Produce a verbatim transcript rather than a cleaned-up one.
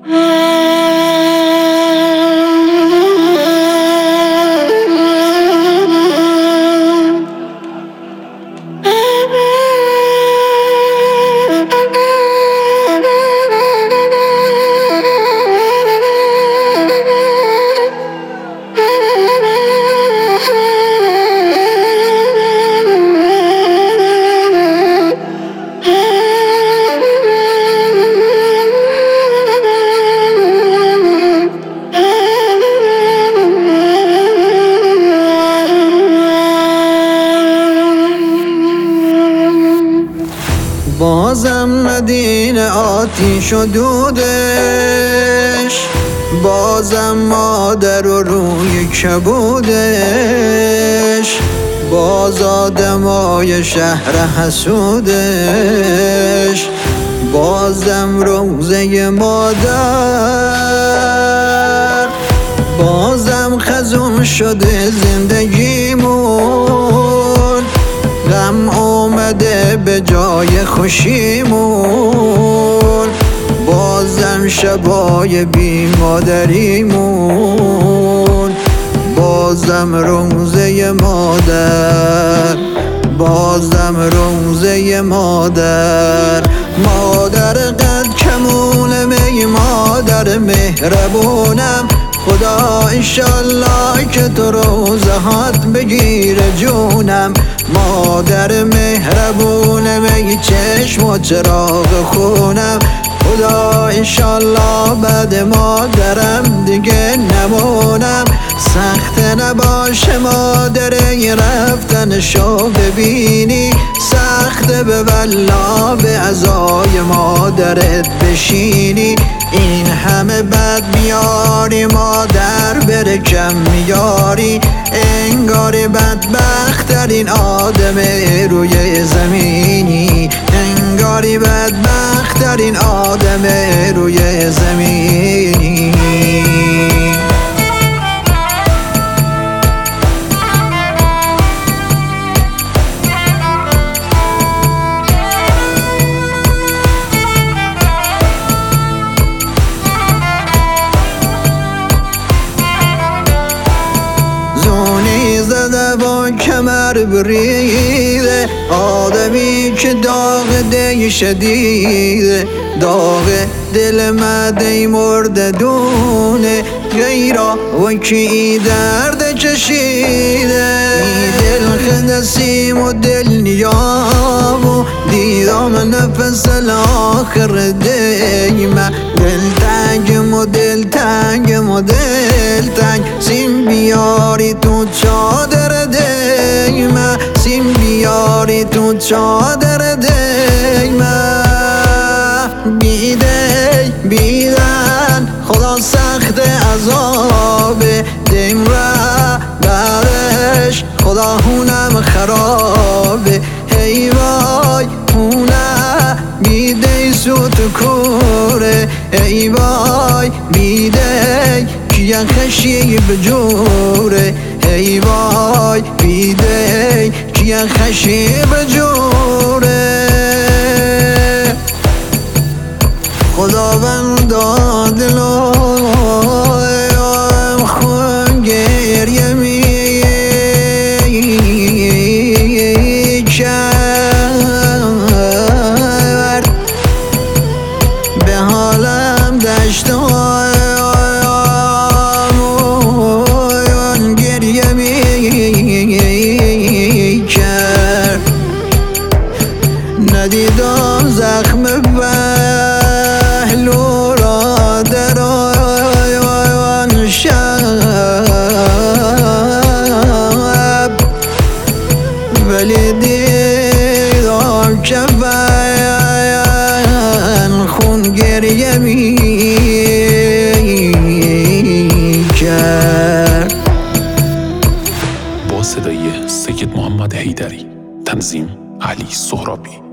بازم مدینه آتیش و دودش، بازم مادر و روی کبودش، باز آدمای شهر حسودش، بازم روزه مادر، بازم خزوم شده زندگیمون، غم اومده به جای خوشیمون، بازم شبای بی مادریمون، بازم روزه مادر، بازم روزه مادر. مادر قد کمونم ای مادر مهربونم، خدا انشالله که تو روزهات بگیره جونم. مادر مهربونم ای چشم و چراغ خونم، خدا انشالله بعد مادرم دیگه نمونم. سخت نباشه مادری رفتنشو ببینی، سخت به والله به عزای مادرت بشینی. این همه بد میاری مادر بره کم میاری، انگاری بدبخترین آدم روی زمینی، انگاری بدبخترین آدم روی زمینی. زونی زده با کمر بریده، آدمی که داغ دی شدیده، داغ دل مدی مرده دونه، غیرا و کی درد چشیده. دل خدسیم و دل نیامو دیدم نفس الاخر دیمه، دل تنگم و دل تنگم و دل تنگ، سیم بیاری تو چادر دیمه، سیم بیاری تو چادر دیمه. بیده بیدن خدا سخت عذابه، دیم را برش خدا هونم خرابه. هی وای هونه بیده سوت کوره، ای وای بیده کیا خشی بجوره، ای وای بیده کیا خشی بجوره. خداوند دادلویم خون گریه می کرد، به حالم دشتم گریه می کرد. ندیدم زخم پهلو را در آن شب، ولی دیدم که فن خون گریه می کرد. با صدای سید محمد حیدری، تنظیم علی سهرابی.